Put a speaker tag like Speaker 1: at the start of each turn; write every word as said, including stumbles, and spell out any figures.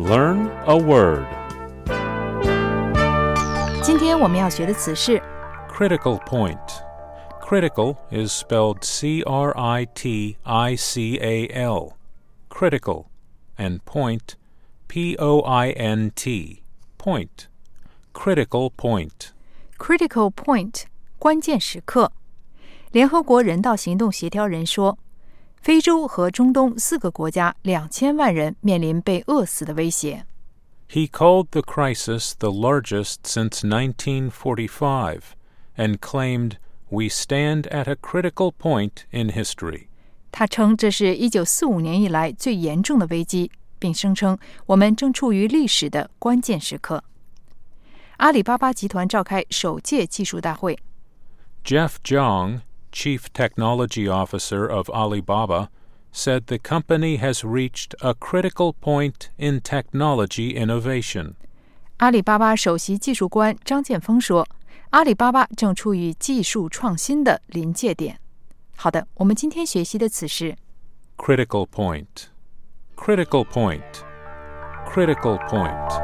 Speaker 1: Learn a word.
Speaker 2: 今天我们要学的词是
Speaker 1: Critical point. Critical is spelled C R I T I C A L. Critical. And point, P O I N T. Point. Critical point.
Speaker 2: critical point 关键时刻。联合国人道行动协调人说，非洲和中东四个国家两千万人面临被饿死的威胁。
Speaker 1: He called the crisis the largest since nineteen forty-five and claimed we stand at a critical point in history.
Speaker 2: 他称这是一九四五年以来最严重的危机，并声称我们正处于历史的关键时刻。阿里巴巴集团召开首届技术大会。
Speaker 1: Jeff Zhang, Chief Technology Officer of Alibaba, said the company has reached a critical point in technology innovation.
Speaker 2: 阿里巴巴首席技术官张建峰说，阿里巴巴正处于技术创新的临界点。好的，我们今天学习的词是
Speaker 1: Critical point. Critical point. Critical point.